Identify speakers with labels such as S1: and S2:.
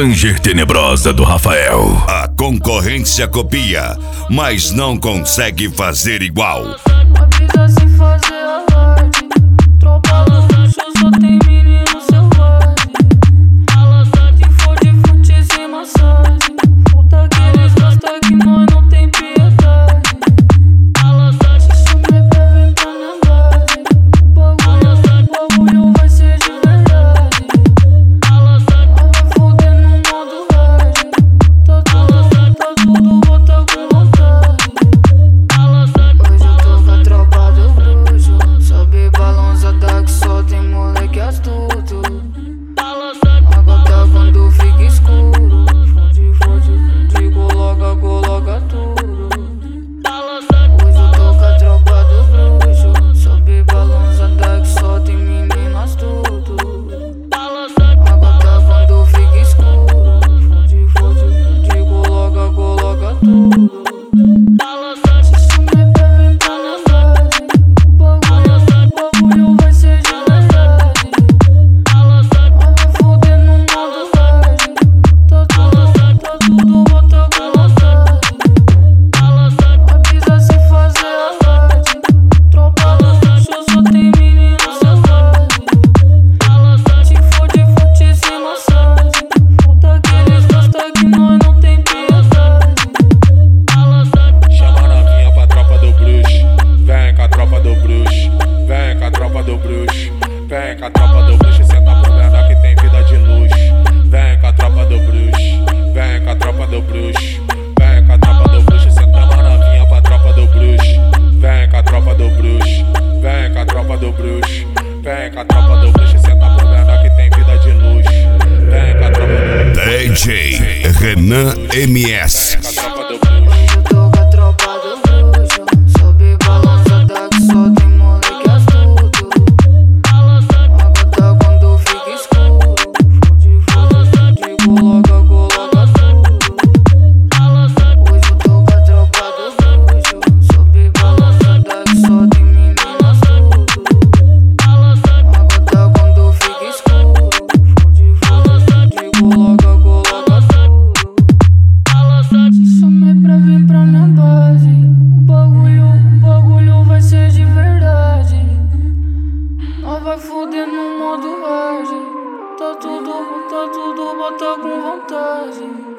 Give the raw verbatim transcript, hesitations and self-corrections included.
S1: Ranger Tenebrosa do Rafael.
S2: A concorrência copia, mas não consegue fazer igual.
S3: A vida sem fazer alarde. Tropa luxo, só tem menino selvagem. Se for de fute sem massagem, puta que eles gostam que nós não tem piedade. Se chama pra vir pra minha base. O bagulho, o bagulho vai ser de verdade. Ela vai foder no modo hard. Tá tudo, tá tudo, bota com vontade. Hoje eu tô com a tropa do bruxo. Sobe balançada que só tem moleque astuto. A gota quando fica escuro, fode, fode, de coloca, coloca tudo. Hoje eu tô com a tropa do bruxo. Sobe balançada que só tem menino astuto. A gota quando fica escuro, fode, fode, de coloca, coloca tudo. Se chama pra vir pra minha base. O bagulho, o bagulho vai ser de verdade. Ela vai foder no modo hard. Tá tudo, tá tudo, bota com vontade. Avisa sem fazer alarde. Tropa luxo, só tem menino selvagem. Se for de fute sem massagem, puta que eles gostam que nós não tem piedade.
S4: Chama a novinha pra tropa do bruxo. Vem com a tropa do bruxo. Vem com a tropa do bruxo. Vem com a tropa do bruxo. Senta por menor que tem vida de luxo. Vem com a tropa do bruxo. Vem com a tropa do bruxo. Vem com a tropa do bruxo. Senta a novinha pra tropa do bruxo. Vem com a tropa do bruxo. Vem com a tropa do bruxo. Vem com a tropa do bruxo. Senta por menor que tem vida de luxo. Vem com a tropa do bruxo.
S2: D J Renan M S.
S4: Vem com a tropa do bruxo.
S3: Hoje eu tô com a tropa do bruxo. Sobe balançada que só tem moleque astuto. A gota quando fica escuro, fode, fode, de coloca, coloca tudo. Hoje eu tô com a tropa do bruxo. Sobe balançada que só tem menino astuto. A gota quando fica escuro, fode, fode, de coloca, coloca tudo. Se chamei pra vir pra minha base. O bagulho, o bagulho vai ser de verdade. Nós vai foder no modo hard. Tá tudo, tá tudo, bota com vontade.